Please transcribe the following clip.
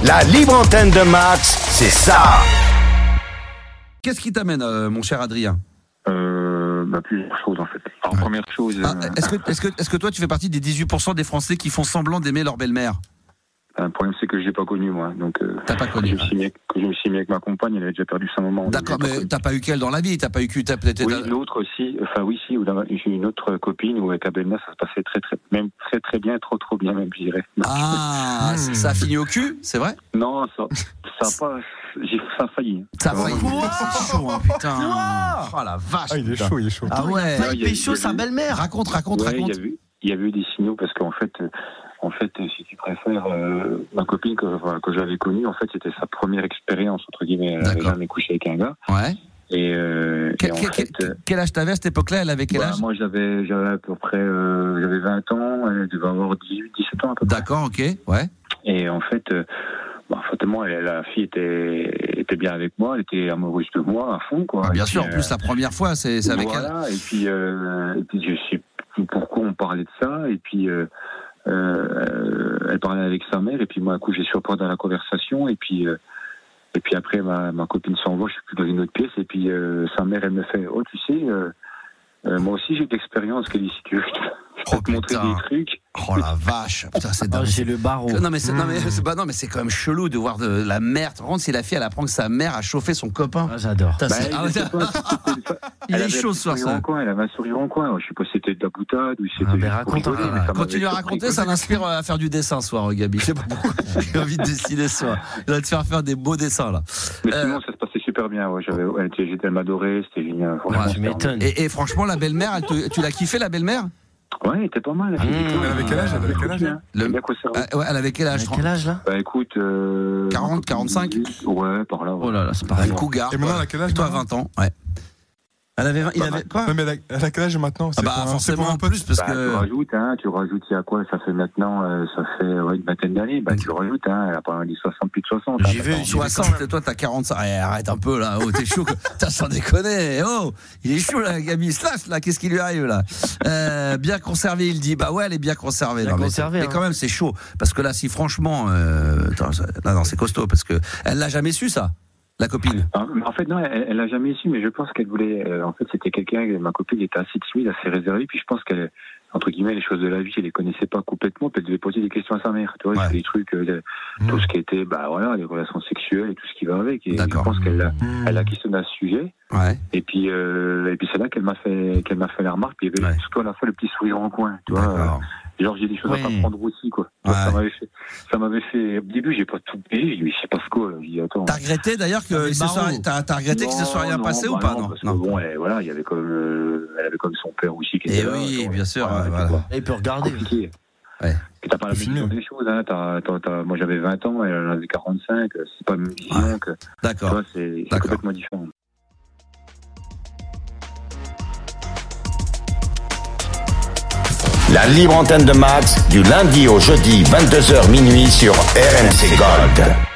La libre antenne de Max, c'est ça. Qu'est-ce qui t'amène, mon cher Adrien ? Plusieurs choses en fait. Alors, première chose. Est-ce que toi tu fais partie des 18% des Français qui font semblant d'aimer leur belle-mère ? Le problème c'est que je l'ai pas connu moi. Donc, t'as pas connu. Quand je me suis mis avec ma compagne, elle avait déjà perdu sa maman. D'accord, mais t'as pas eu qu'elle dans la vie, t'as pas eu que peut-être. Oui, l'autre aussi. Enfin oui, si. J'ai une autre copine où avec la belle-mère ça se passait très bien, trop bien même, je dirais. Ah, ça a fini au cul, c'est vrai ? Non, ça a pas. Ça a failli. Ça a failli. C'est chaud, hein, putain. Oh la vache. Ah, il est chaud. Ah ouais. Il pécho sa belle-mère. Raconte. Il y avait eu des signaux parce qu'en fait, si tu préfères, ma copine que j'avais connue, en fait, c'était sa première expérience entre guillemets. Elle n'avait jamais couché avec un gars. Ouais. Et quel âge t'avais à cette époque-là ? Elle avait quel âge ? Moi, j'avais à peu près, j'avais 20 ans. Elle devait avoir 18, 17 ans à peu près. D'accord, ok, ouais. Et en fait. Fatalement, la fille était bien avec moi, elle était amoureuse de moi à fond, quoi. Bien sûr, en plus la première fois, c'est avec elle. Voilà, et puis je sais plus pourquoi on parlait de ça, et puis elle parlait avec sa mère, et puis moi, un coup, j'ai surpris dans la conversation, et puis après, ma copine s'envoie, je suis plus dans une autre pièce, et puis sa mère, elle me fait, oh, tu sais, moi aussi j'ai de l'expérience, Kelly, si tu veux. Je peux te montrer des trucs. Oh la vache, putain, c'est dingue. J'ai le barreau. Non mais c'est quand même chelou de voir de la mère. Par contre, si la fille elle apprend que sa mère a chauffé son copain. Ah, j'adore. Il est chaud ce soir ça. Elle avait un sourire en coin. Je sais pas si c'était de la boutade ou si c'était. Continue à raconter, ça m'inspire à faire du dessin ce soir, Gabi. Je sais pas pourquoi. J'ai envie de dessiner ce soir. Il va te faire des beaux dessins là. Mais sinon ça se passait super bien. Ouais. Elle m'adorait, c'était génial. Tu m'étonnes. Et franchement, la belle-mère, tu l'as kiffé la belle-mère ? Ouais, elle était pas mal. Elle avait quel âge Elle avait quel âge ? Quel âge là ? Bah écoute, 40, 45 ? Ouais, par là. Ouais. Oh là là, c'est pareil. Un cougar. Et maintenant, elle a quel âge ? Toi, 20 ans, ouais. Il avait quoi ? Non, mais elle a quel âge maintenant ? Forcément un peu plus parce que. Tu rajoutes, il y a quoi ? Ça fait maintenant, une vingtaine d'années. Tu rajoutes, elle a pas dit 60, plus de 60. J'ai vu 60, et toi t'as 45. Arrête un peu là, t'es chaud. T'as sans déconner. Oh, il est chaud là, Gabi. Slash là, qu'est-ce qui lui arrive là ? Bien conservé, il dit. Bah ouais, elle est bien conservée. Mais quand même, c'est chaud. Parce que là, si franchement. Non, c'est costaud parce que elle l'a jamais su ça. La copine. En fait, non, elle l'a jamais su, mais je pense qu'elle voulait. En fait, c'était quelqu'un. Ma copine était assez timide, assez réservée, puis je pense qu'elle, entre guillemets, les choses de la vie, elle les connaissait pas complètement. Puis elle devait poser des questions à sa mère. Tu vois, des trucs, tout ce qui était, les relations sexuelles et tout ce qui va avec. Et je pense qu'elle a questionné à ce sujet. Ouais. Et puis c'est là qu'elle m'a fait la remarque. Puis il y avait surtout à la fois le petit sourire en coin. Tu vois. Genre j'ai des choses à apprendre aussi quoi. Ouais. Ça m'avait fait au début j'ai pas tout payé, je sais pas ce quoi. J'ai dit attends. T'as regretté d'ailleurs que t'as regretté que ce soit rien passé ou pas ? Non. Parce que bon il y avait elle avait comme son père aussi qui était là. Oui, bien sûr. Il peut regarder. Ouais. Et t'as pas la vision des choses moi j'avais 20 ans, elle en avait 45, c'est pas la même vision que. D'accord. Tu vois, c'est complètement différent. La libre antenne de Max, du lundi au jeudi, 22h minuit sur RMC Gold.